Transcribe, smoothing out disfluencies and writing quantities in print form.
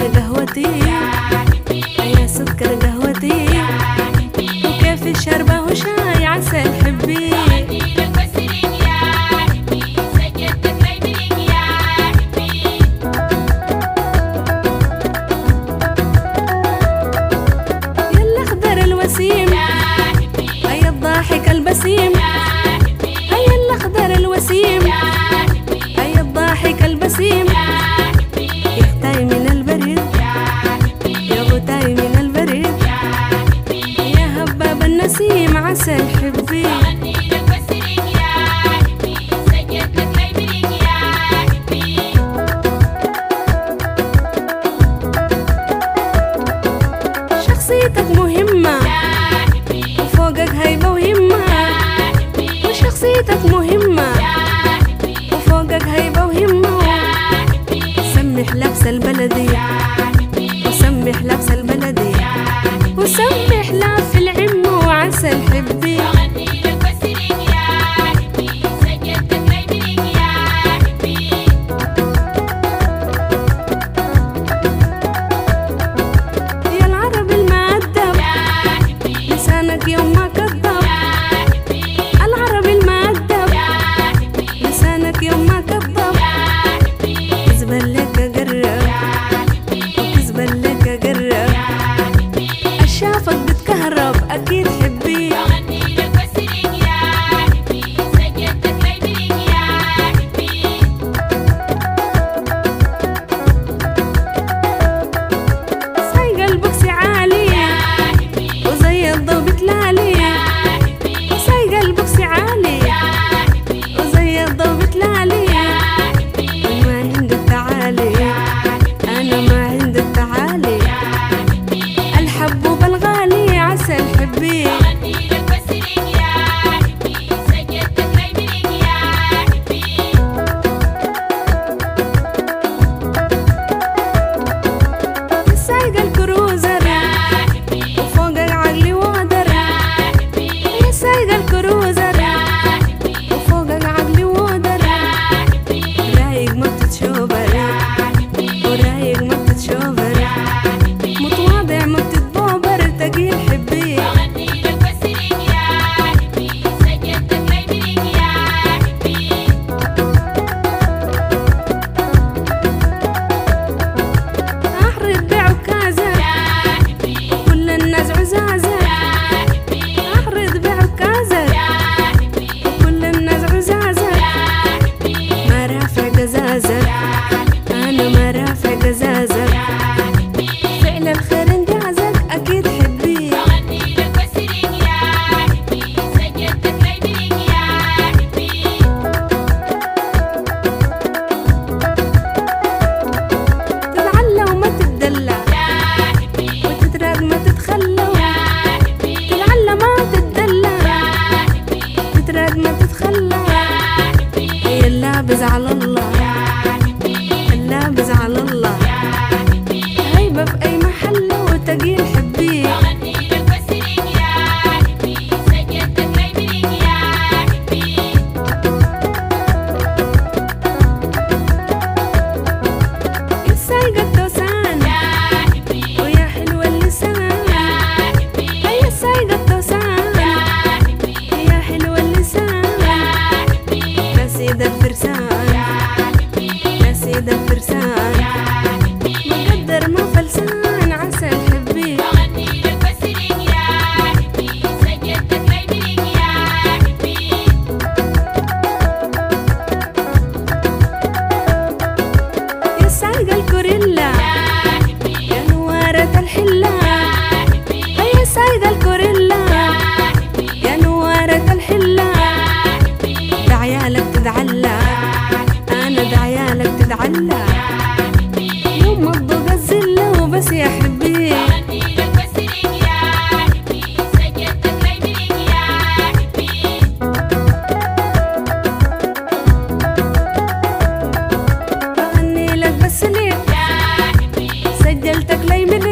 قهوتي يا سكر قهوتي وكيف الشربة وشاي عسل حبي يا الأخضر الوسيم هيا الضاحك البسيم هيا الأخضر الوسيم هيا الضاحك البسيم يا غتاي من البريد يا غتاي من البريد يا هباب النسيم عسل حبي شخصيتك مهمة وفوقك هيبة وهمة وشخصيتك مهمة وفوقك هيبة وهمة سمح لبس البلدي وسمح لبس البلدي وسمح لف العم وعسل حبي يا العرب المؤدب لسانك يوم ما كذب العرب المؤدب لسانك يوم ما كذب كذبا لك قرب وكذبا لك قرب أشافك بتكهرب أكيد حبي سايق البوكسي عالي وزي الضو بتلالي سايق البوكسي عالي وزي الضو بتلالي ما عندك تعالي أنا ما عندك تعالي الحبوب الغالي عسل حبي سايق الكروزر وفوقك عقلي وادر يا سايق الكروزر وفوقك عقلي وادر رايق ما بتتشوبر ورايق ما بتتشوبر متواضع ما بتتبوبر تقيل حبي أحرد بعكازك وكل الناس عزازك أحرد بعكازك وكل الناس عزازك ما رافع قزازك أنا ما رافع قزازك فعل الخير انجازك أكيد حبي تتعلى وما تتدلى وتتراق ما تتخلى تتعلى ما تتدلى تتراق ما تتخلى هي اللابز على الله اللابز على الله هيبة في أي محل وتقيل حبي يا سايق التوسان ويا حلو اللسان هيا سايق التوسان يا حلو اللسان يا سيد الفرسان يا سيد الفرسان مقدر ما فلسان عسل حبي يا سايق الكوريلا يا نوارة الحلة هيا سايق الكوريلا يا نوارة الحلة دعيالك تدعلى أنا دعيالك تدعلى يوم ما تضوق الزلة وبس يا حبي بغني لك بس ليك سجلتك لي من